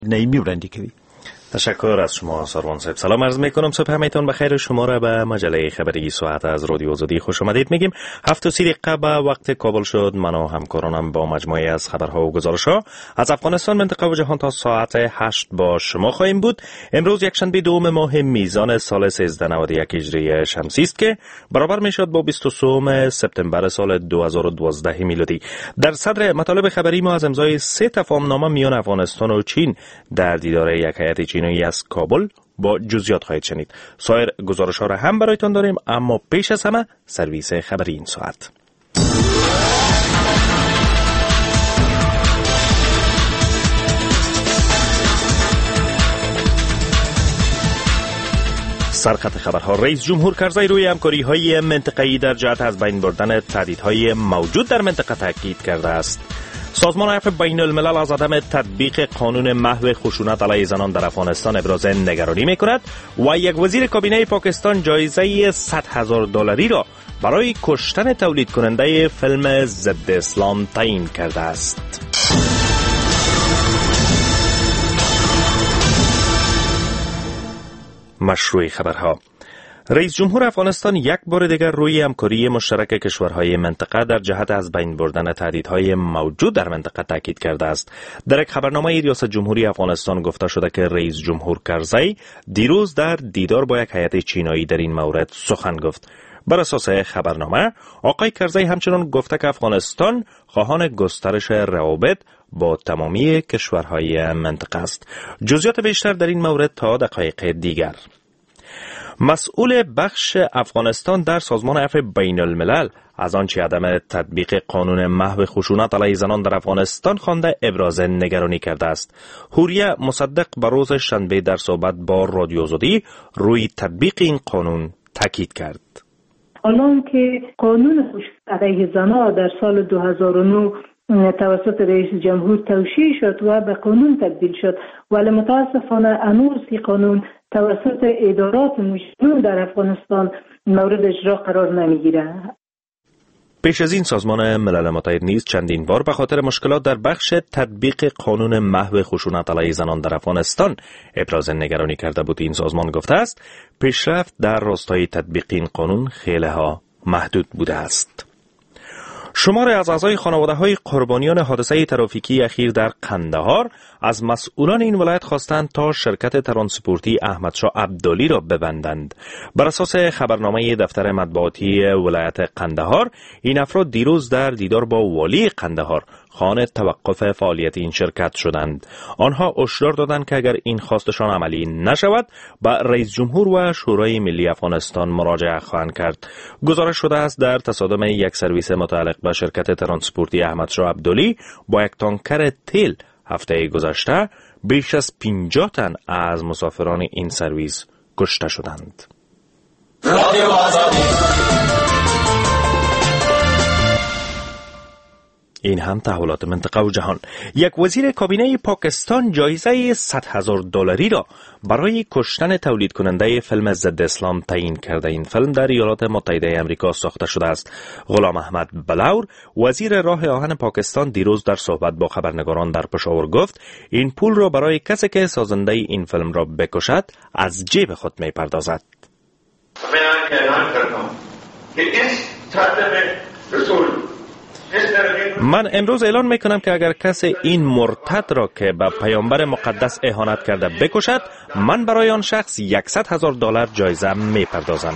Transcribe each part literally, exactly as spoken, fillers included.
نیمی برندی کردی. تشکر از شما سروان صاحب. سلام عرض میکنم، صبح همتون بخیر. شما را به مجله خبری ساعت از رادیو آزادی خوش آمدید میگیم. هفت و سی دقیقه به وقت کابل شد. من و همکارانم با مجموعه از خبرها و گزارش‌ها از افغانستان، منطقه و جهان تا ساعت هشت با شما خواهیم بود. امروز یکشنبه دوم ماه میزان سال سیزده نود و یک هجری شمسی است که برابر میشد با بیست و سه سپتامبر سال دو هزار و دوازده میلادی. در صدر مطالب خبری ما از امضای سه تفاهمنامه میان افغانستان و چین در دیدار یک هیئت چینی از کابل با جزئیات خواهید شنید. سایر گزارش‌ها را هم برایتان داریم، اما پیش از همه سرویس خبری این ساعت. سرخط خبرها. رئیس جمهور کرزی روی همکاری‌های منطقه‌ای در جهت از بین بردن تهدیدهای موجود در منطقه تاکید کرده است. سازمان عفو بین الملل از عدم تطبیق قانون محو خشونت علیه زنان در افغانستان ابراز نگرانی می‌کند و یک وزیر کابینه پاکستان جایزه صد هزار دلاری را برای کشتن تولید کننده فیلم ضد اسلام تعیین کرده است. مشروع خبرها. رئیس جمهور افغانستان یک بار دیگر روی همکاری مشترک کشورهای منطقه در جهت از بین بردن تهدیدهای موجود در منطقه تاکید کرده است. در یک خبرنامه ریاست جمهوری افغانستان گفته شده که رئیس جمهور کرزی دیروز در دیدار با یک هیئت چینایی در این مورد سخن گفت. بر اساس خبرنامه، آقای کرزی همچنان گفته که افغانستان خواهان گسترش روابط با تمامی کشورهای منطقه است. جزئیات بیشتر در این مورد تا دقایق دیگر. مسئول بخش افغانستان در سازمان عفو بین الملل از آنچه عدم تطبیق قانون محو خشونت علیه زنان در افغانستان خوانده ابراز نگرانی کرده است. حوریه مصدق به روز شنبه در صحبت با رادیو آزادی روی تطبیق این قانون تاکید کرد. الان که قانون خشونت علیه زنان در سال دو هزار و نه توسط رئیس جمهور توشیح شد و به قانون تبدیل شد، ولی متاسفانه هنوز این قانون توسط ادارات مجرم در افغانستان مورد اجرا قرار نمیگیره. پیش از این سازمان ملل متحد نیز چندین بار به خاطر مشکلات در بخش تطبیق قانون محو خشونت علیه زنان در افغانستان ابراز نگرانی کرده بود. این سازمان گفته است پیشرفت در راستای تطبیق این قانون خیلی ها محدود بوده است. شماری از اعضای خانواده‌های قربانیان حادثه ترافیکی اخیر در قندهار از مسئولان این ولایت خواستند تا شرکت ترانسپورتی احمدشاه عبدالی را ببندند. بر اساس خبرنامه دفتر مطبوعاتی ولایت قندهار، این افراد دیروز در دیدار با والی قندهار خواهان توقف فعالیت این شرکت شدند. آنها هشدار دادند که اگر این خواستشان عملی نشود، به رئیس جمهور و شورای ملی افغانستان مراجعه خواهند کرد. گزارش شده است در تصادم یک سرویس متعلق به شرکت ترانسپورتی احمدشاه عبدالی با یک تانکر تیل هفته گذشته بیش از پنجاه تن از مسافران این سرویس کشته شدند. این هم تحولات منطقه و جهان. یک وزیر کابینه پاکستان جایزه صد هزار دلاری را برای کشتن تولید کننده فیلم ضد اسلام تعیین کرده. این فیلم در ایالات متحده آمریکا ساخته شده است. غلام احمد بلور، وزیر راه آهن پاکستان، دیروز در صحبت با خبرنگاران در پشاور گفت این پول را برای کسی که سازنده این فیلم را بکشد از جیب خود می پردازد. من امروز اعلان میکنم که اگر کسی این مرتد را که به پیامبر مقدس اهانت کرده بکشد، من برای آن شخص صد هزار دلار جایزه میپردازم.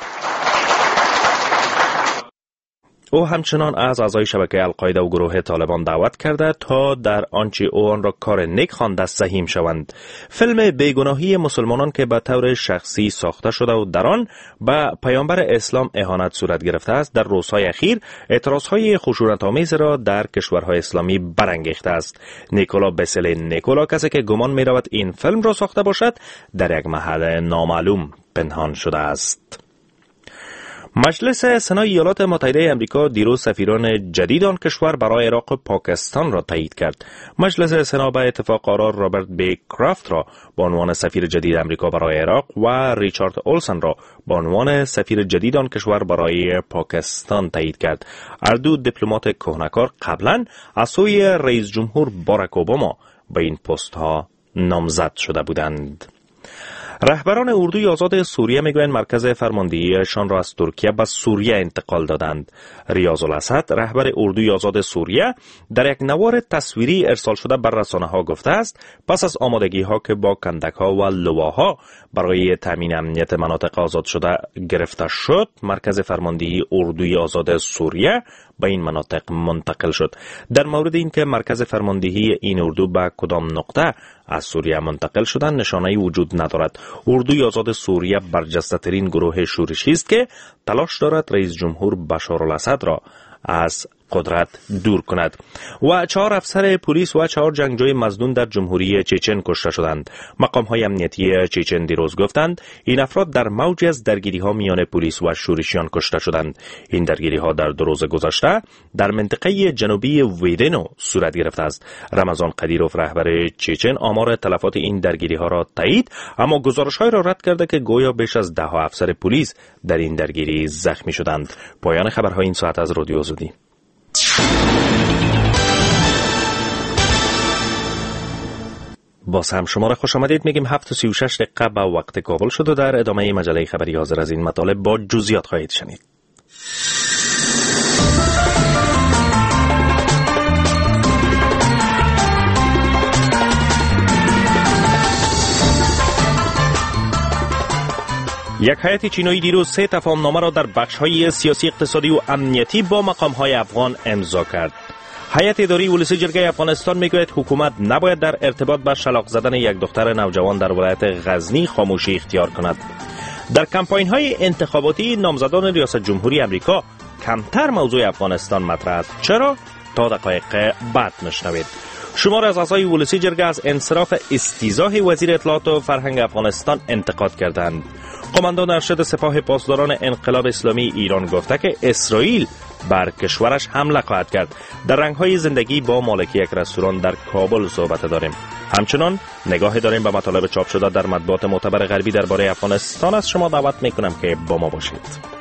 او همچنان از اعضای شبکه القاعده و گروه طالبان دعوت کرده تا در آنچه او آن را کار نیک خوانده سهیم شوند. فیلم بیگناهی مسلمانان که به طور شخصی ساخته شده و در آن به پیامبر اسلام اهانت صورت گرفته است، در روزهای اخیر اعتراضهای خشونت‌آمیز را در کشورهای اسلامی برانگیخته است. نیکولا بسل نیکولا، کسی که گمان می‌رود این فیلم را ساخته باشد، در یک محل نامعلوم پنهان شده است. مجلس سنای ایالات متحده آمریکا دیروز سفیران جدید آن کشور برای عراق و پاکستان را تایید کرد. مجلس سنا به اتفاق قرار رابرت بی کرافت را به عنوان سفیر جدید آمریکا برای عراق و ریچارد اولسن را به عنوان سفیر جدید آن کشور برای پاکستان تایید کرد. هر دو دیپلمات کهنه‌کار قبلا از سوی رئیس جمهور باراک اوباما به این پست ها نامزد شده بودند. رهبران اردوی آزاد سوریه میگویند مرکز فرماندهیشان را از ترکیه به سوریه انتقال دادند. ریاض الاسد رهبر اردوی آزاد سوریه در یک نوار تصویری ارسال شده بر رسانه‌ها گفته است پس از آمادگی‌ها که با کندک‌ها و لواها برای تامین امنیت مناطق آزاد شده گرفته شد، مرکز فرماندهی اردوی آزاد سوریه به این مناطق منتقل شد. در مورد اینکه مرکز فرماندهی این اردو به کدام نقطه از سوریه منتقل شدن نشانه‌ای وجود ندارد. اردوی آزاد سوریه برجسته‌ترین گروه شورشی است که تلاش دارد رئیس جمهور بشار الاسد را از قدرت دور کند. و چهار افسر پلیس و چهار جنگجوی مظنون در جمهوری چچن کشته شدند. مقام‌های امنیتی چچن دیروز گفتند این افراد در موجی از درگیری‌ها میان پلیس و شورشیان کشته شدند. این درگیری‌ها در دو روز گذشته در منطقه جنوبی ویرنو صورت گرفته است. رمضان قدیروف رهبر چچن آمار تلفات این درگیری‌ها را تایید، اما گزارش‌های را رد کرده که گویا بیش از ده افسر پلیس در این درگیری زخمی شدند. پایان خبرهای این ساعت از رادیو آزادی. باز هم شما را خوش آمدید میگیم هفت و سی و شش دقیقه به وقت کابل شد و در ادامه مجله خبری حاضر از این مطالب با جزئیات خواهید شنید. یک هیئت چینی دیروز سه تفاهمنامه را در بخش‌های سیاسی، اقتصادی و امنیتی با مقام‌های افغان امضا کرد. هیئت اداری ولسی جرگه افغانستان میگوید حکومت نباید در ارتباط با شلاق زدن یک دختر نوجوان در ولایت غزنی خاموشی اختیار کند. در کمپاین‌های انتخاباتی نامزدان ریاست جمهوری امریکا کمتر موضوع افغانستان مطرح است. چرا؟ تا دقایق بعد میشنوید. شمار از اعضای ولسی جرگه از انصراف استیضاح وزیر اطلاعات و فرهنگ افغانستان انتقاد کردند. قماندان ارشد سپاه پاسداران انقلاب اسلامی ایران گفته که اسرائیل بر کشورش حمله خواهد کرد. در رنگ‌های زندگی با مالک یک رستوران در کابل صحبت داریم. همچنان نگاه داریم به مطالب چاپ شده در مطبوعات معتبر غربی درباره افغانستان. از شما دعوت میکنم که با ما باشید.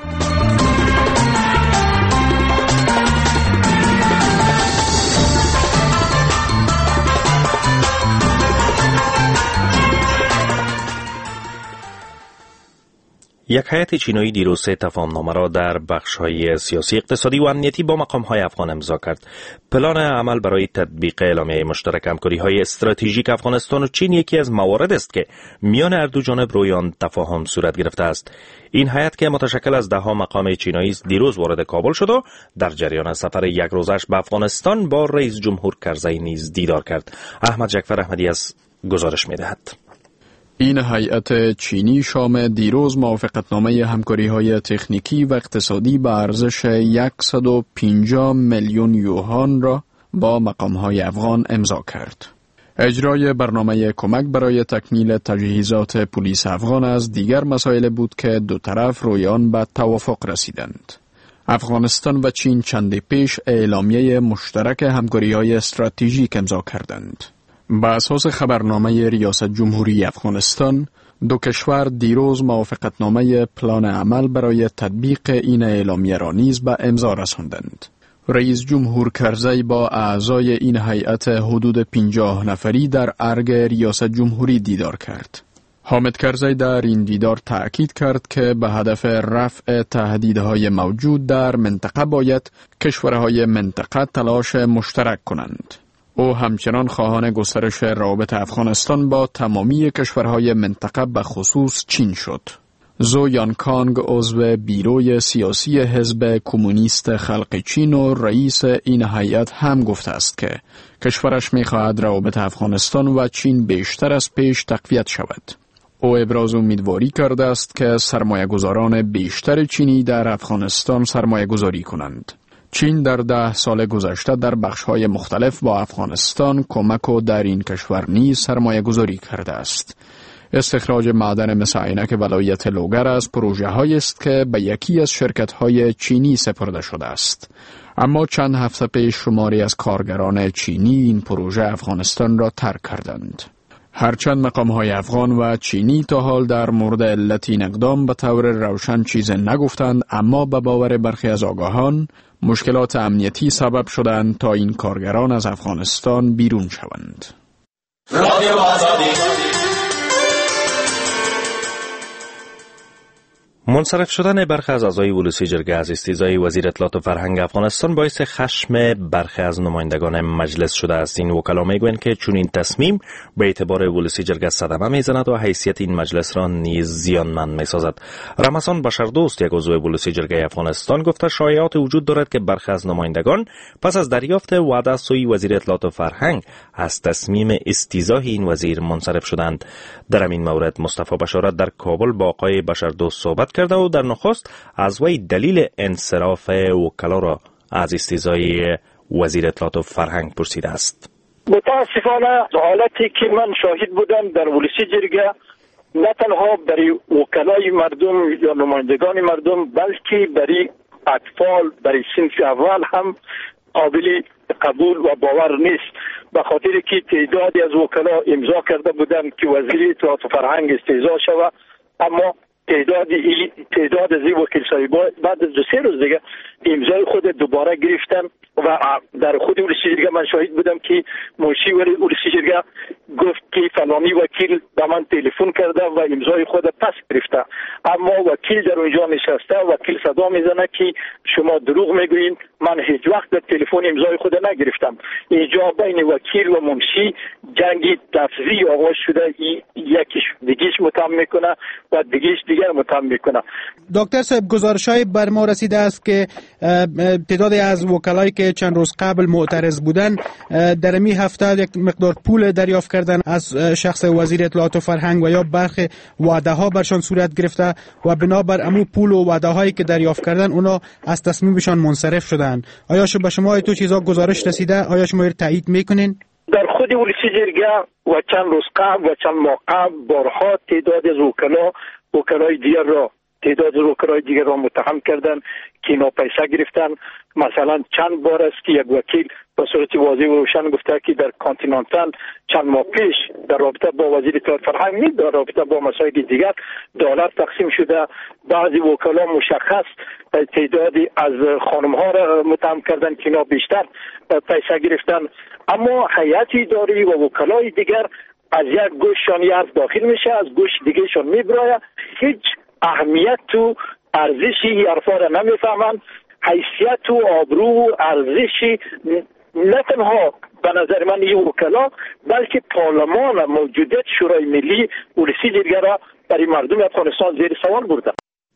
یک هیئت چینی دیروز سه تفاهمنامه را در بخش‌های سیاسی، اقتصادی و امنیتی با مقام‌های افغان امضا کرد. پلان عمل برای تطبیق اعلامیه مشترک همکاری‌های استراتژیک افغانستان و چین یکی از موارد است که میان هر دو جانب روی آن تفاهم صورت گرفته است. این هیئت که متشکل از ده‌ها مقام چینی است دیروز وارد کابل شد و در جریان سفر یک روزش به افغانستان با رئیس جمهور کرزی نیز دیدار کرد. احمد جعفر احمدی از گزارش می‌دهد. این هیئت چینی شام دیروز موافقتنامه همکاری‌های تکنیکی و اقتصادی به ارزش صد و پنجاه میلیون یوان را با مقام‌های افغان امضا کرد. اجرای برنامه کمک برای تکمیل تجهیزات پلیس افغان از دیگر مسائل بود که دو طرف روی آن به توافق رسیدند. افغانستان و چین چندی پیش اعلامیه مشترک همکاری‌های استراتژیک امضا کردند. به اساس خبرنامه ریاست جمهوری افغانستان، دو کشور دیروز موافقتنامه پلان عمل برای تطبیق این اعلامیه را نیز به امضا رساندند. رئیس جمهور کرزی با اعضای این هیئت حدود پنجاه نفری در ارگ ریاست جمهوری دیدار کرد. حامد کرزی در این دیدار تأکید کرد که به هدف رفع تهدیدهای موجود در منطقه باید کشورهای منطقه تلاش مشترک کنند. او همچنان خواهان گسترش روابط افغانستان با تمامی کشورهای منطقه به خصوص چین شد. زو یانکانگ عضو بیروی سیاسی حزب کمونیست خلق چین و رئیس این هیئت هم گفته است که کشورش می‌خواهد روابط افغانستان و چین بیشتر از پیش تقویت شود. او ابراز امیدواری کرده است که سرمایه‌گذاران بیشتر چینی در افغانستان سرمایه‌گذاری کنند. چین در ده سال گذشته در بخش‌های مختلف با افغانستان کمک و در این کشور نیز سرمایه گذاری کرده است. استخراج معدن مس عینک ولایت لوگر از پروژه‌هایی است که به یکی از شرکت‌های چینی سپرده شده است. اما چند هفته پیش شماری از کارگران چینی این پروژه افغانستان را ترک کردند. هرچند مقام‌های افغان و چینی تا حال در مورد علت این اقدام به طور روشن چیز نگفتند، اما به باور برخی از آگاهان مشکلات امنیتی سبب شدند تا این کارگران از افغانستان بیرون شوند. رادیو آزادی. منصرف شدن برخی از اعضای ولسی جرگه از استیضای وزیر اطلاعات و فرهنگ افغانستان باعث خشم برخی از نمایندگان مجلس شده است. این وکلا میگویند که چون این تصمیم به اعتبار ولسی جرگه صدمه میزند و حیثیت این مجلس را نیز زیانمند میسازد. رمضان بشردوست، یک عضو ولسی جرگه افغانستان، گفته شایعات وجود دارد که برخی از نمایندگان پس از دریافت وعده سوی وزیر اطلاعات و فرهنگ از تصمیم استیضاح این وزیر منصرف شدند. در این مورد مصطفی بشارت در کابل با آقای بشردوست صحبت کرده و در نخست از وی دلیل انصراف وکلا را از استیضای وزیر اطلاعات و فرهنگ پرسیده است. متاسفانه حالتی که من شاهد بودم در ولسی جرگه نه تنها برای وکلای مردم یا نمایندگان مردم بلکه برای اطفال برای صنف اول هم قابل قبول و باور نیست، به خاطر که تعدادی از وکلا امضا کرده بودند که وزیر اطلاعات و فرهنگ استیضاح شود، اما تعداد تعداد از وکیل صاحبان بعد از دو سه روز دیگه امضای خود دوباره گرفتن و در خود ولسی جرگه من شاهد بودم که منشی ولسی جرگه گفت که فلانی وکیل به من تلفن کرده و امضای خود پس گرفته، اما وکیل در اونجا نشسته، وکیل صدا میزنه که شما دروغ میگویید، من هیچ وقت در تلفن امضای خود نگرفتم. اینجا بین وکیل و منشی جنگی لفظی آغاز شده، یکیش دیگیش متهم میکنه و دیگیش دیگر متهم میکنه. دکتر صاحب، گزارش‌های بر ما رسیده است که تعدادی از وکلایی که چند روز قبل معترض بودن در این هفته یک مقدار پول دریافت کردن از شخص وزیر اطلاعات و فرهنگ و یا برخی وعده ها برشان صورت گرفته و بنابر امو پول و وعده هایی که دریافت کردن اونا از تصمیمشان منصرف شدن. آیا شما به شما تو چیزا گزارش رسیده؟ آیا شما تایید میکنین؟ در خود ولسی جرگه و چند روز قبل و چند ماه قبل بارها تعداد از وکلا وکلای دیگر را تعداد از وکلای دیگر را متهم کردن که اینا پیسه گرفتن. مثلا چند بار است که یک وکیل به صورت واضح و روشن گفته که در کانتیننتال چند ماه پیش در رابطه با وزیر اطلاعات فرهنگ نیست، در رابطه با مسائل دیگر دلار تقسیم شده. بعضی وکلا مشخص تعدادی از خانم ها را متهم کردن که اینا بیشتر پیسه گرفتن، اما هیئت اداری و وکلای دیگر از یک گوششان یه حرف داخل میشه، از گوش دیگهشان میبراید، هیچ اهمیت تو ارزشی حرفا را نمیفهمند، حیثیت و آبرو و ارزشی نه تنها به نظر من این وکلا بلکه پارلمان موجودیت شورای ملی ولسی جرگه را برای مردم افغانستان زیر سوال برده.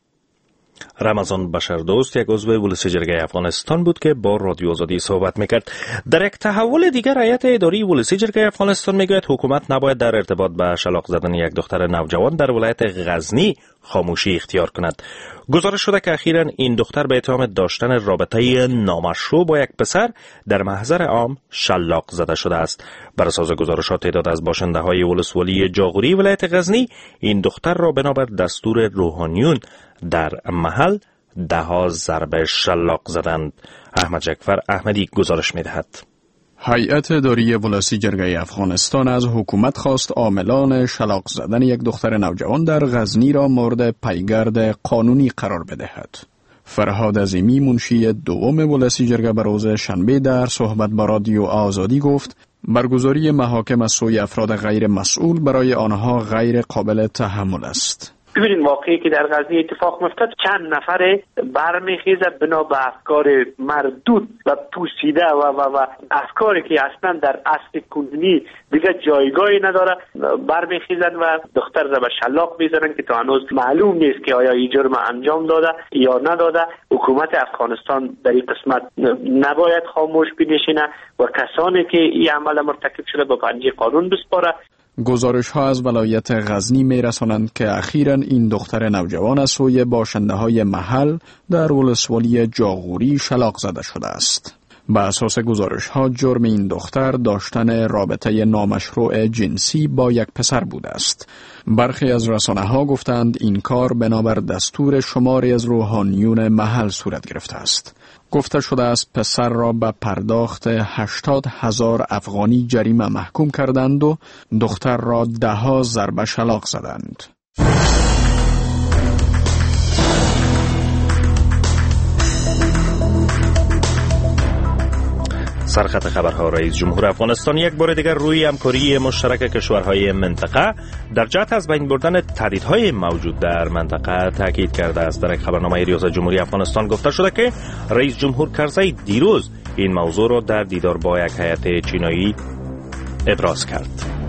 رمضان بشردوست یک عضو ولسی جرگه افغانستان بود که با رادیو آزادی صحبت میکرد. در یک تحول دیگر هیئت اداری ولسی جرگه افغانستان میگوید حکومت نباید در ارتباط به شلاق زدن یک دختر نوجوان در ولایت غزنی خاموشی اختیار کند. گزارش شده که اخیراً این دختر به اتهام داشتن رابطه نامشروع با یک پسر در محضر عام شلاق زده شده است. بر اساس گزارشات تعداد از باشنده‌های ولسوالی جاغوری ولایت غزنی این دختر را بنابر دستور روحانیون در محل ده ها ضربه شلاق زدند. احمد جعفر احمدی گزارش می‌دهد. هیئت اداری ولسی جرگه افغانستان از حکومت خواست عاملان شلاق زدن یک دختر نوجوان در غزنی را مورد پیگرد قانونی قرار بدهد. فرهاد عظیمی منشی دوم ولسی جرگه به روز شنبه در صحبت با رادیو آزادی گفت برگزاری محاکم از سوی افراد غیر مسئول برای آنها غیر قابل تحمل است. ببینید واقعی که در غزنی اتفاق میفتد، چند نفر برمیخیزه بنا به افکار مردود و پوسیده و, و, و افکاری که اصلا در اصل کنونی دیگه جایگاهی نداره، برمیخیزن و دختر را به شلاق میزنن که تا هنوز معلوم نیست که آیا این جرم انجام داده یا نداده. حکومت افغانستان در این قسمت نباید خاموش بنشینه و کسانی که این عمل مرتکب شده به پنجه قانون بسپاره. گزارش ها از ولایت غزنی می رسانند که اخیراً این دختر نوجوان از سوی باشنده های محل در ولسوالی جاغوری شلاق زده شده است. به اساس گزارش ها جرم این دختر داشتن رابطه نامشروع جنسی با یک پسر بوده است. برخی از رسانه ها گفتند این کار بنابر دستور شماری از روحانیون محل صورت گرفته است. گفته شده است پسر را به پرداخت هشتاد هزار افغانی جریمه محکوم کردند و دختر را ده ها ضربه شلاق زدند. سرخط خبرها. رئیس جمهور افغانستان یک بار دیگر روی همکاری مشترک کشورهای منطقه در جهت از بین بردن تهدیدهای موجود در منطقه تاکید کرده است. در یک خبرنامه ریاست جمهوری افغانستان گفته شده که رئیس جمهور کرزی دیروز این موضوع را در دیدار با یک هیئت چینایی ابراز کرد.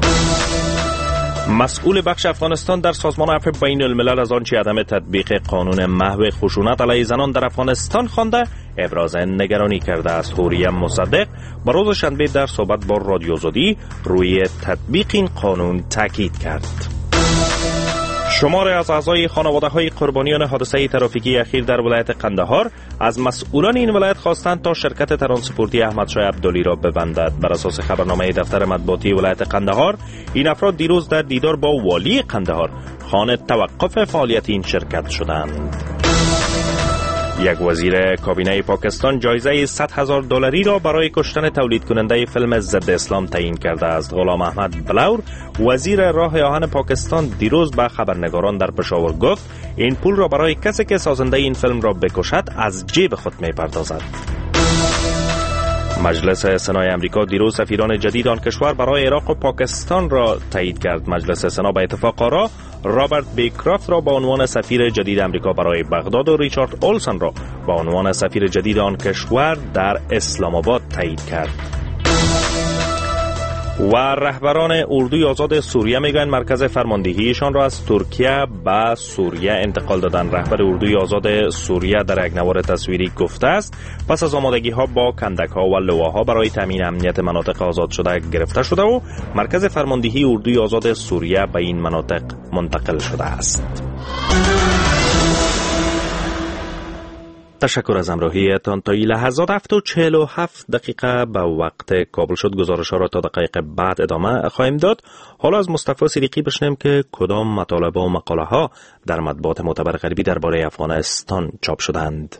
مسئول بخش افغانستان در سازمان عفو بین الملل از آنچه عدم تطبیق قانون محو خشونت علیه زنان در افغانستان خوانده ابراز نگرانی کرده است. حوریم مصدق با روز شنبه در صحبت با رادیو آزادی روی تطبیق این قانون تاکید کرد. شماری از اعضای خانواده‌های قربانیان حادثه ترافیکی اخیر در ولایت قندهار از مسئولان این ولایت خواستند تا شرکت ترانسپورتی احمد شاه عبدالی را ببندد. بر اساس خبرنامه دفتر مطبوعاتی ولایت قندهار، این افراد دیروز در دیدار با والی قندهار خواهان توقف فعالیت این شرکت شدند. یک وزیر کابینه پاکستان جایزه صد هزار دلاری را برای کشتن تولید کننده فیلم ضد اسلام تعیین کرده است. غلام احمد بلور، وزیر راه آهن پاکستان، دیروز به خبرنگاران در پشاور گفت این پول را برای کسی که سازنده این فیلم را بکشد از جیب خود می‌پردازد. مجلس سنای امریکا دیروز سفیران جدید آن کشور برای عراق و پاکستان را تایید کرد. مجلس سنا به اتفاق آرا رابرت بیکرافت را به عنوان سفیر جدید امریکا برای بغداد و ریچارد اولسن را به عنوان سفیر جدید آن کشور در اسلام آباد تایید کرد. و رهبران اردوی آزاد سوریه میگن مرکز فرماندهیشان را از ترکیه به سوریه انتقال دادن. رهبر اردوی آزاد سوریه در یک نوار تصویری گفته است پس از آمادگی ها با کندک ها و لواها برای تامین امنیت مناطق آزاد شده گرفته شده و مرکز فرماندهی اردوی آزاد سوریه به این مناطق منتقل شده است. تشکر از همراهیتان. تا این لحظات هفت و چهل و هفت دقیقه به وقت کابل شد. گزارش ها را تا دقایق بعد ادامه خواهیم داد. حالا از مصطفی صدیقی بشنویم که کدام مطالب و مقاله ها در مطبوعات معتبر غربی درباره افغانستان چاپ شدند.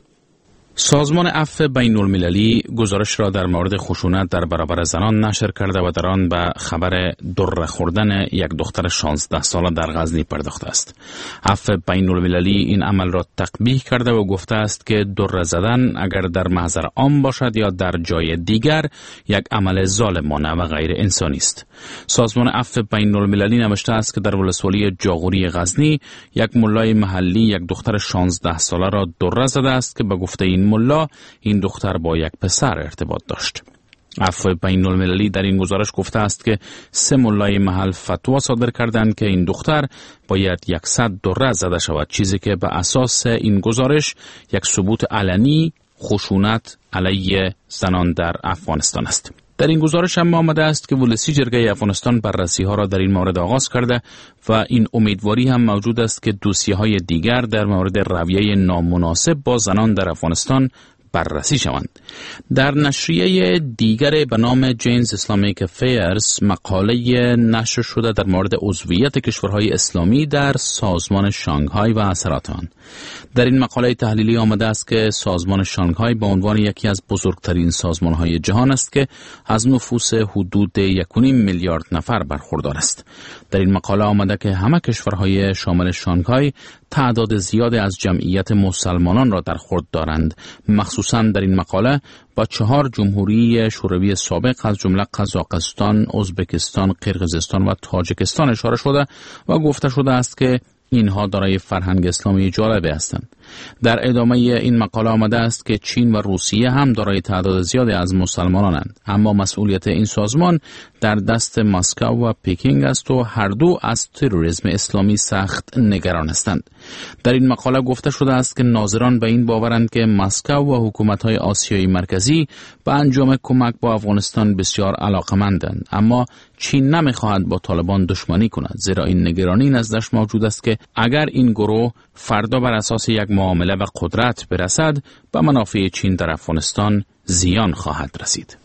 سازمان عفو بین المللی گزارش را در مورد خشونت در برابر زنان نشر کرده و در آن به خبر دره خوردن یک دختر شانزده ساله در غزنی پرداخته است. عفو بین المللی این عمل را تقبیح کرده و گفته است که دره زدن اگر در محضر عام باشد یا در جای دیگر یک عمل ظالمانه و غیر انسانی است. سازمان عفو بین المللی نوشته است که در ولسوالی جاغوری غزنی یک ملای محلی یک دختر شانزده ساله را دره زده است که به گفته این ملا این دختر با یک پسر ارتباط داشت. عفو بین المللی در این گزارش گفته است که سه ملای محل فتوا صادر کردند که این دختر باید صد دره زده شود، چیزی که به اساس این گزارش یک ثبوت علنی خشونت علیه زنان در افغانستان است. در این گزارش هم آمده است که ولسی جرگه افغانستان بررسی ها را در این مورد آغاز کرده و این امیدواری هم موجود است که دوسیه های دیگر در مورد رویه نامناسب با زنان در افغانستان بررسی شوند. در نشریه دیگر به نام جینز اسلامیک افیرز مقاله نشر شده در مورد عضویت کشورهای اسلامی در سازمان شانگهای و اثرات آن. در این مقاله تحلیلی آمده است که سازمان شانگهای به عنوان یکی از بزرگترین سازمانهای جهان است که از نفوس حدود یک و نیم میلیارد نفر برخوردار است. در این مقاله آمده که همه کشورهای شامل شانگهای تعداد زیادی از جمعیت مسلمانان را در خورد دارند. مخصوصاً در این مقاله با چهار جمهوری شوروی سابق از جمله قزاقستان، ازبکستان، قرقیزستان و تاجیکستان اشاره شده و گفته شده است که اینها دارای فرهنگ اسلامی جالبی هستند. در ادامه این مقاله آمده است که چین و روسیه هم دارای تعداد زیادی از مسلمانانند، اما مسئولیت این سازمان در دست مسکو و پکینگ است و هر دو از تروریسم اسلامی سخت نگران هستند. در این مقاله گفته شده است که ناظران به این باورند که مسکو و حکومت‌های آسیای مرکزی به انجام کمک با افغانستان بسیار علاقه‌مندند، اما چین نمی‌خواهد با طالبان دشمنی کند، زیرا این نگرانی نزدش موجود است که اگر این گروه فردا بر اساس یک معامله و قدرت برسد به منافع چین در افغانستان زیان خواهد رسید.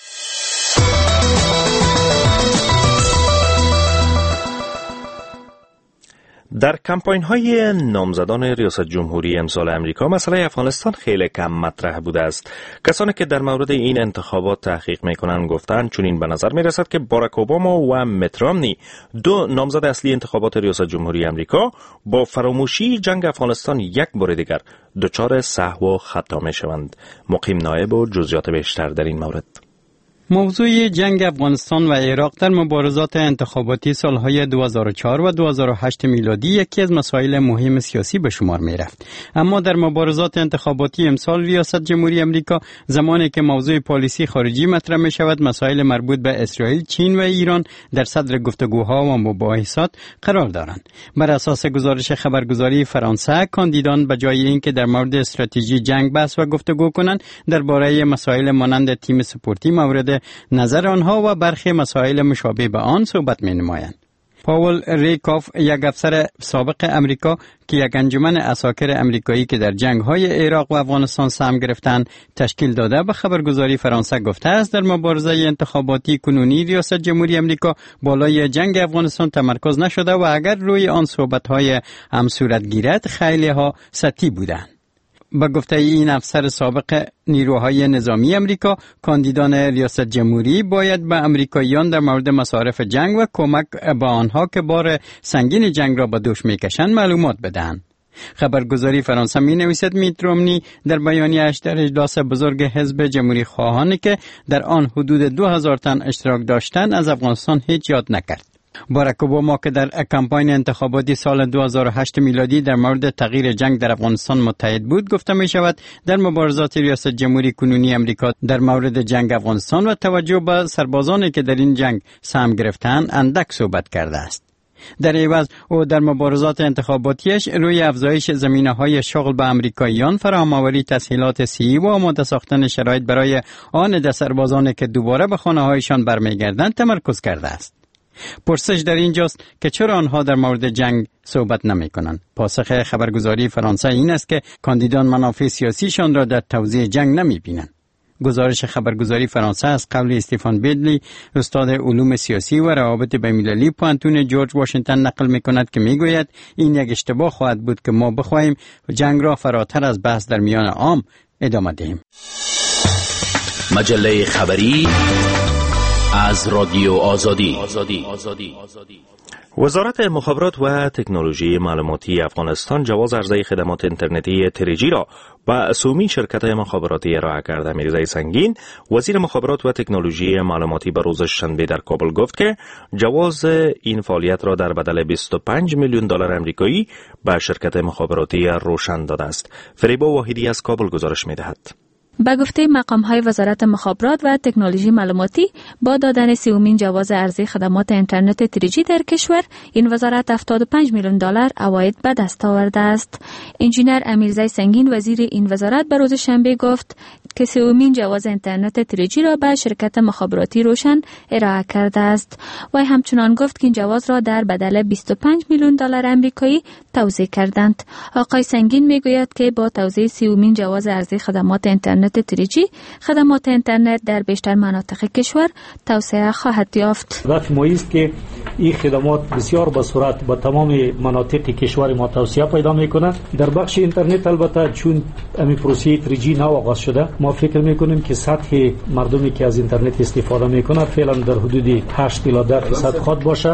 در کمپاین های نامزدان ریاست جمهوری امسال امریکا مسئله افغانستان خیلی کم مطرح بوده است. کسانی که در مورد این انتخابات تحقیق میکنند گفتند چون این به نظر میرسد که باراک اوباما و مت رامنی دو نامزد اصلی انتخابات ریاست جمهوری امریکا با فراموشی جنگ افغانستان یک بار دیگر دچار سهو و خطا میشوند. مقیم نایب و جزئیات بیشتر در این مورد. موضوع جنگ افغانستان و عراق در مبارزات انتخاباتی سالهای دو هزار و چهار و دو هزار و هشت میلادی یکی از مسائل مهم سیاسی به شمار می رفت. اما در مبارزات انتخاباتی امسال ریاست جمهوری امریکا زمانی که موضوع پالیسی خارجی مطرح می شود، مسائل مربوط به اسرائیل، چین و ایران در صدر گفتگوها و مباحثات قرار دارند. بر اساس گزارش خبرگزاری فرانسه، کاندیدان به جای اینکه در مورد استراتژی جنگ بحث و گفتگو کنند، درباره مسائل مانند تیم سپورتی مورد نظر آنها و برخی مسائل مشابه به آن صحبت می نمایند. پاول ریکاف، یک افسر سابق امریکا که یک انجمن عساکر امریکایی که در جنگ‌های عراق و افغانستان سهم گرفتند تشکیل داده، به خبرگزاری فرانسه گفته است در مبارزه انتخاباتی کنونی ریاست جمهوری امریکا بالای جنگ افغانستان تمرکز نشده و اگر روی آن صحبت‌های هم صورت گیرد خیلی ها سطحی بودند. با گفته این افسر سابق نیروهای نظامی امریکا، کاندیدان ریاست جمهوری باید به امریکاییان در مورد مصارف جنگ و کمک به آنها که بار سنگین جنگ را به دوش میکشند معلومات بدهند. خبرگزاری فرانسه می نویسد میت رومنی در بیانیه‌اش در اجلاس بزرگ حزب جمهوری خواهانی که در آن حدود دو هزار تن اشتراک داشتند از افغانستان هیچ یاد نکرد. باراک اوباما که در کمپاین انتخاباتی سال دو هزار و هشت میلادی در مورد تغییر جنگ در افغانستان متحد بود، گفته می شود در مبارزات ریاست جمهوری کنونی امریکا در مورد جنگ افغانستان و توجه به سربازانی که در این جنگ سهم گرفتند اندک صحبت کرده است. در عوض او در مبارزات انتخاباتیش روی افزایش زمینه‌های شغل به امریکاییان، فراهم‌آوری تسهیلات صحی و آماده ساختن شرایط برای آن سربازانی که دوباره به خانه‌هایشان برمیگردند تمرکز کرده است. پرسش در اینجاست که چرا آنها در مورد جنگ صحبت نمی کنند. پاسخ خبرگزاری فرانسه این است که کاندیدان منافع سیاسیشان را در توزیع جنگ نمی بینند. گزارش خبرگزاری فرانسه از قول استیفان بیدلی، استاد علوم سیاسی و روابط بین‌المللی پوانتون جورج واشنگتن نقل می کند که می گوید این یک اشتباه خواهد بود که ما بخواهیم جنگ را فراتر از بحث در میان عام ادامه دهیم. مجله خبری از رادیو آزادی. وزارت مخابرات و تکنولوژی معلوماتی افغانستان جواز عرضه خدمات اینترنتی تری جی را به سومین شرکت مخابراتی ارائه کرده. میرزای سنگین، وزیر مخابرات و تکنولوژی معلوماتی، به روز شنبه در کابل گفت که جواز این فعالیت را در بدل بیست و پنج میلیون دلار آمریکایی به شرکت مخابراتی روشن داده است. فریبا واحدی از کابل گزارش می‌دهد. به گفته مقام‌های وزارت مخابرات و تکنولوژی معلوماتی، با دادن سومین جواز عرضه خدمات اینترنت تری جی در کشور، این وزارت هفتاد و پنج میلیون دلار عواید به دست آورده است. انجینر امیرزای سنگین، وزیر این وزارت، به روز شنبه گفت که سومین جواز اینترنت تری جی را به شرکت مخابراتی روشن ارائه کرده است. و همچنان گفت که این جواز را در بدل بیست و پنج میلیون دلار آمریکایی توزیع کردند. آقای سنگین میگوید که با توزیع سومین جواز عرضه خدمات اینترنت تری جی، خدمات اینترنت در بیشتر مناطق کشور توسعه خواهد یافت. هدف ما است که این خدمات بسیار به سرعت به تمام مناطق کشور ما توسعه پیدا میکنه. در بخش اینترنت البته چون امی پروسه تری جی نو آغاز شده، ما فکر میکنیم که سطح مردمی که از اینترنت استفاده میکنه فعلا در حدود هشت الی ده درصد خود باشه،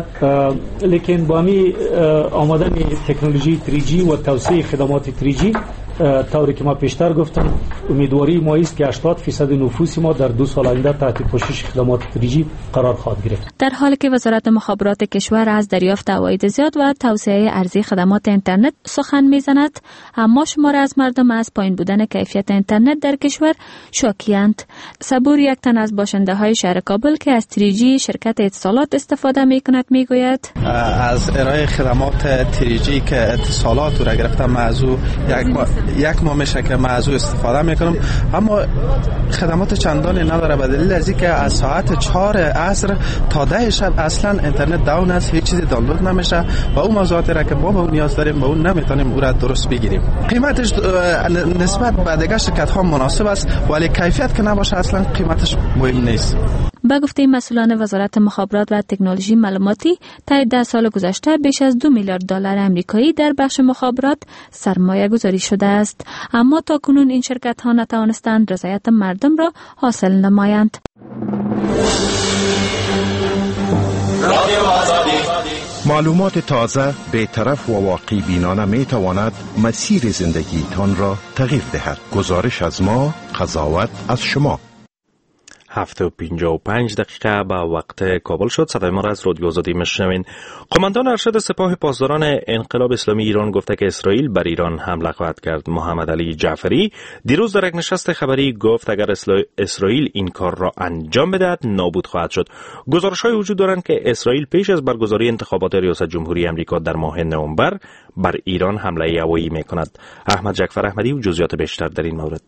لیکن با می آمدن تکنولوژی تری جی و توسعه خدمات تری جی، طوری که ما پیشتر گفتم، امیدواری ما است که هشتاد درصد نفوس ما در دو سال آینده تحت پوشش خدمات تری جی قرار خواهد گرفت. در حالی که وزارت مخابرات کشور از دریافت عواید زیاد و توسعه عرضه خدمات اینترنت سخن میزند، اما شمار از مردم از پایین بودن کیفیت اینترنت در کشور شاکی‌اند. صبور، یک تن از باشنده های شهر کابل که از تری جی شرکت اتصالات استفاده میکند، میگوید از ارائه خدمات تری جی که اتصالات را گرفتم موضوع یک ما یک ماه میشه که من از او استفاده میکنم، اما خدمات چندانی نداره، به دلیل از اینکه از ساعت چهار عصر تا ده شب اصلا اینترنت داون است، هیچ چیزی دانلود نمیشه و اون موضوعاتی را که ما به اون نیاز داریم به اون نمیتونیم او را درست بگیریم. قیمتش نسبت به دیگر شرکت ها مناسب است، ولی کیفیت که نباشه اصلا قیمتش مهم نیست. به گفته مسئولان وزارت مخابرات و تکنولوژی معلوماتی، طی ده سال گذشته بیش از دو میلیارد دلار آمریکایی در بخش مخابرات سرمایه گذاری شده است، اما تا کنون این شرکت ها نتوانستند رضایت مردم را حاصل نمایند. معلومات تازه، بی‌طرف و واقعی بینانه می تواند مسیر زندگی تان را تغییر دهد. گزارش از ما، قضاوت از شما. هفت و پنجاه و پنج دقیقه به وقت کابل شد. صدای ما را از رادیو آزادی میشنوین. قماندان ارشد سپاه پاسداران انقلاب اسلامی ایران گفته که اسرائیل بر ایران حمله خواهد کرد. محمد علی جعفری دیروز در یک نشست خبری گفت اگر اسرائیل این کار را انجام بدهد نابود خواهد شد. گزارش‌های وجود دارند که اسرائیل پیش از برگزاری انتخابات ریاست جمهوری آمریکا در ماه نوامبر بر ایران حمله هوایی می‌کند. احمد جعفر احمدی و جزئیات بیشتر در این مورد.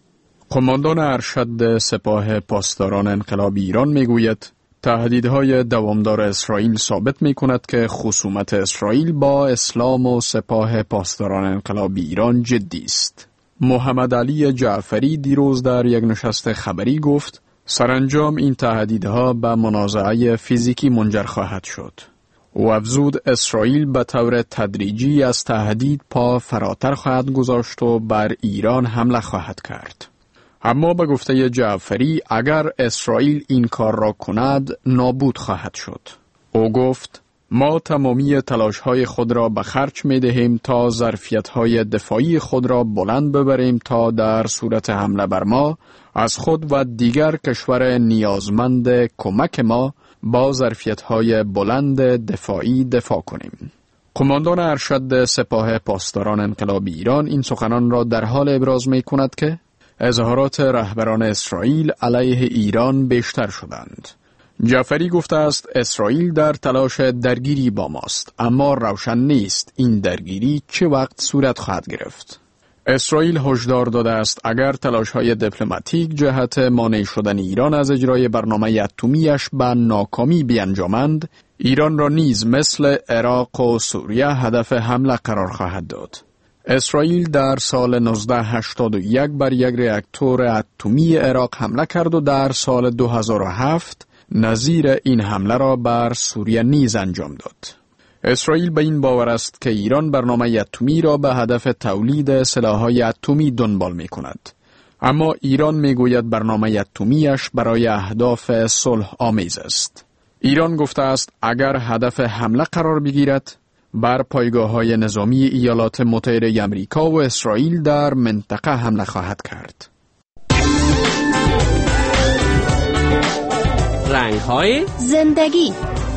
قماندان ارشد سپاه پاسداران انقلاب ایران میگوید تهدیدهای دوامدار اسرائیل ثابت میکند که خصومت اسرائیل با اسلام و سپاه پاسداران انقلاب ایران جدی است. محمد علی جعفری دیروز در یک نشست خبری گفت سرانجام این تهدیدها به منازعه فیزیکی منجر خواهد شد. او افزود اسرائیل به طور تدریجی از تهدید پا فراتر خواهد گذاشت و بر ایران حمله خواهد کرد. اما به گفته جعفری اگر اسرائیل این کار را کند نابود خواهد شد. او گفت ما تمامی تلاش‌های خود را به خرج می‌دهیم تا ظرفیت‌های دفاعی خود را بلند ببریم تا در صورت حمله بر ما از خود و دیگر کشور نیازمند کمک ما با ظرفیت‌های بلند دفاعی دفاع کنیم. قماندان ارشد سپاه پاسداران انقلاب ایران این سخنان را در حال ابراز می‌کند که اظهارات رهبران اسرائیل علیه ایران بیشتر شدند. جعفری گفته است اسرائیل در تلاش درگیری با ماست، اما روشن نیست این درگیری چه وقت صورت خواهد گرفت. اسرائیل هشدار داده است اگر تلاش‌های دیپلماتیک جهت مانع شدن ایران از اجرای برنامه اتمیش به ناکامی بیانجامند، ایران را نیز مثل عراق و سوریه هدف حمله قرار خواهد داد. اسرائیل در سال نوزده هشتاد و یک بر یک راکتور اتمی عراق حمله کرد و در سال دو هزار و هفت نظیر این حمله را بر سوریه نیز انجام داد. اسرائیل به این باور است که ایران برنامه اتمی را به هدف تولید سلاح‌های اتمی دنبال می کند. اما ایران می گوید برنامه اتمیش برای اهداف صلح آمیز است. ایران گفته است اگر هدف حمله قرار بگیرد، بر پایگاه‌های نظامی ایالات متحده آمریکا و اسرائیل در منطقه حمله خواهد کرد. رنگ‌های زندگی.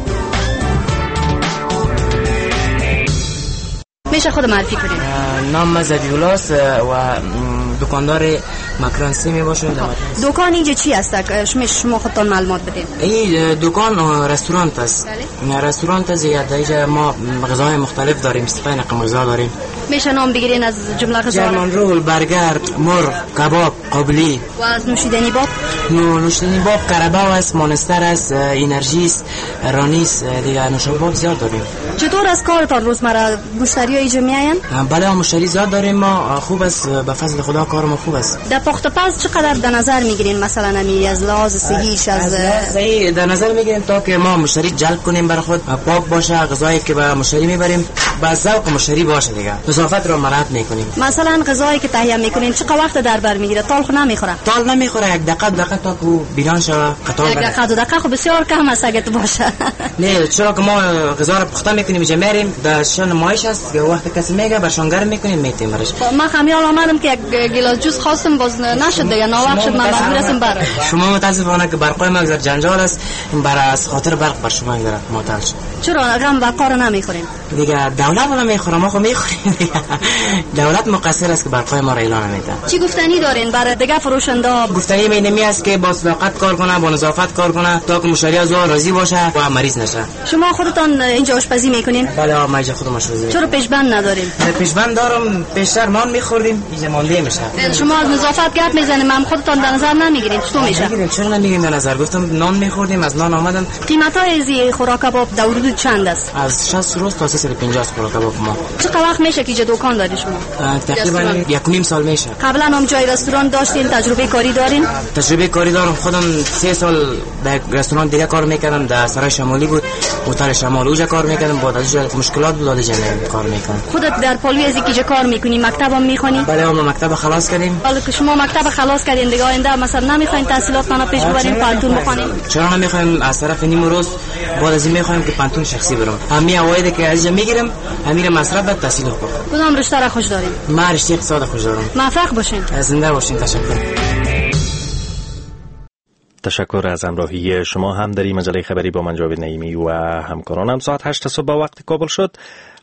میشه خود معرفی کنید؟ نام زبیولا است و دکاندار مکرانسی می باشم. دکان اینجا چی است؟ شما شما خودتان معلومات بدید. این دکان رستوران است. رستوران است. اینجا ما غذاهای مختلف داریم. استفاده نقم غذا داریم. میشه نام بگیرین از جمله غذا؟ جرمن رول، برگر، مرغ، کباب، قابلی. و از نوشیدنی باب؟ نو نوشیدنی باب کرباو است، مانستر است، انرژی است، رانیس، دیگه نوشابه باب زیاد داریم. چطور از کارتان روزمره مشتری های اینجا میاین؟ بله مشتری زیاد داریم ما. خوب است به فضل خدا کار ما خوب است. در پخت پز چقدر در نظر میگیرین مثلا امی از لحاظ صحیش از صحیح در نظر میگیریم تا که ما مشتری جلب کنیم برای خود پاک باشه، غذایی که به مشتری میبریم با ذوق مشتری باشه دیگه. مسافت رو مراعات میکنیم. مثلا غذایی که تهیه میکنین چقدر وقت در بر میگیره؟ تال خو نمیخوره؟ تال نمیخوره. یک دقیقه دقیقه تا کو بیرون شوه قطار یک دقیقه دو دقیقه خو بسیار کم است اگه تو باشه. نه چرا که ما غذا رو پخته میکنیم اینجا میریم در شان مایش است که وقت کسی میگه برشان گرم میکنیم میتیم برش. ما خمیال آمدم که یک گلاس جوس خواستم باز نشد دیگه ناوقت شد. من مجبور هستم برم. شما متاسفانه که برقای ما گذر جنجال است برای از خاطر برق بر شما میگذره معطل شد. چرا غم برقا رو نمیخورین؟ دیگه دولت رو نمیخوره ما خو میخوریم دیگه. دولت مقصر است که برقای ما را اعلان نمیده. چی گفتنی دارین برای دیگه فروشنده؟ گفتنی می است که با صداقت کار کنه، با نظافت کار کنه تا که مشتری از او راضی باشه و مریض نشه. شما خودتان اینجا آشپزی میکنین؟ بله ما اینجا خودم آشپزی. چرا پیشبند ندارین؟ پیشبند دارم. پیشتر نان میخوردیم اینجا مانده میشه. شما از نظافت گپ میزنید من خودتان در نظر نمیگیرین چطور میشه؟ نمیگیریم. چرا نمیگیریم در نظر؟ گفتم نان میخوردیم از نان آمدن. قیمت های زی خوراک کباب در حدود چند است؟ از شصت روز تا سیصد و پنجاه خوراک کباب ما. چقدر وقت میشه که اینجا دکان داری شما؟ تقریبا یک و نیم سال میشه. قبلا هم جای رستوران داشتین؟ تجربه کاری دارین؟ تجربه کاری دارم. خودم سه سال در رستوران دیگه کار میکردم. در سرای شمالی بود، هتل شمال اونجا کار میکردم. بعد از اونجا مشکلات بود داده جنه کار میکنم. خودت در پالوی از اینجا کار میکنی؟ مکتب هم میخونی؟ بله ما مکتب خلاص کردیم. حالا که شما مکتب خلاص کردین دیگه آینده مثلا نمیخواین تحصیلاتتون پیش ببرین پانتون بخونین؟ چرا نمیخوایم؟ از طرف نیم روز بعد از این میخوایم که پانتون شخصی برم. همین اوایدی که از اینجا میگیرم همین مصرف بعد تحصیل کنم. کدام رشته را خوش دارین؟ من رشته اقتصاد خوش دارم. موفق باشین. زنده باشین. تشکر. تشکر از همراهی شما هم در این مجله خبری با من جاوید نعیمی و همکارانم. ساعت هشت صبح وقت کابل شد.